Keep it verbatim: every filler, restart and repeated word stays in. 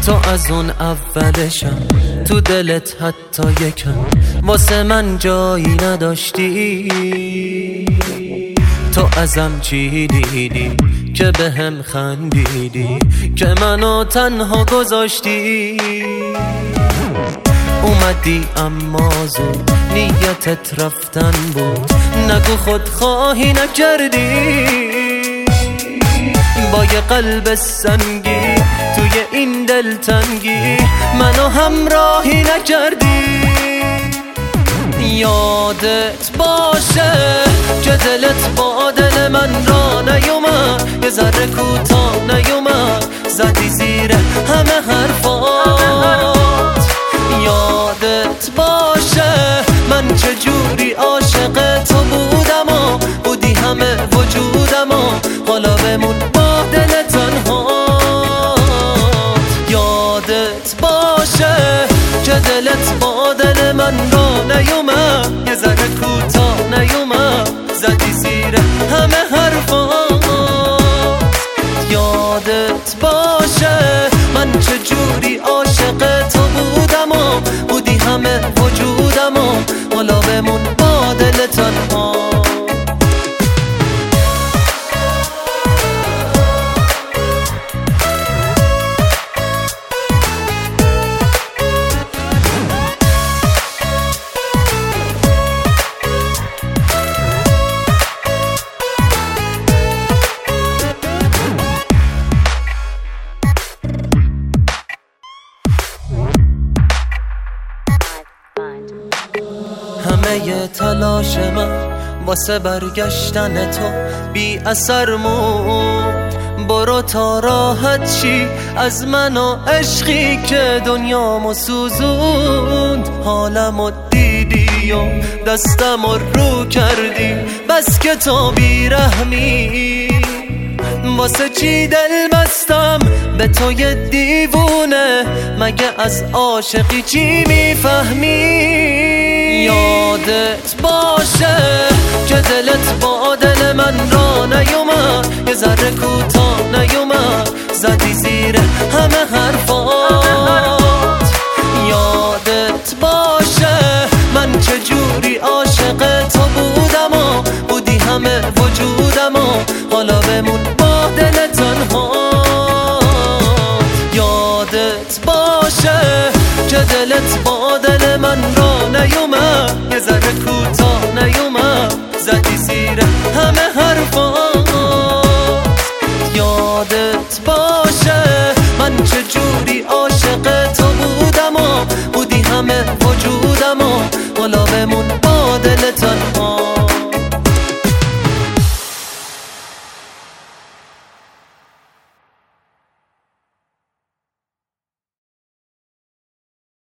تو از اون اولشم تو دلت حتی یکم واسه من جایی نداشتی. تو ازم چی دیدی که به هم خندیدی که منو تنها گذاشتی؟ اومدی اما زود نیتت رفتن بود، نگو خودخواهی نکردی. با یه قلب سنگی توی این دلتنگی منو همراهی نکردی. یادت باشه که دلت با دل من را نیومد، یه ذره کوتاه نیومد، زدی زیر همه حرفات. یادت باشه من چجوری عاشق تو بودم و بودی همه وجودم و حالا بمون با دل تنهات. یادت باشه که دلت با دل من را نیومد، یه ذره کوتاه نیومد، زدی زیر همه حرفات. یادت باشه من چجوری عاشق تو بودم و بودی همه وجودم و حالا بمون با دل تنها. همه تلاش من واسه برگشتن تو بی اثر موند. برو تا راحت چی از من و عشقی که دنیامو سوزوند. حالمو دیدی و دستمو رو کردی، بس که تو بیرحمی. واسه چی دل بستم به تو یه دیوونه، مگه از عاشقی چی میفهمی؟ یادت باشه که دلت با دل من را نیومد، یه ذره کوتاه نیومد، زدی زیر همه حرفات. یادت باشه من چجوری عاشق تو بودم و بودی همه وجودم و حالا بمون با دل تنها. یادت باشه که دلت با دل من را نیومد، یه ذره کوتاه نیومد، زدی زیر همه حرفات. یادت باشه من چجوری عاشق تو بودم و بودی همه وجودم و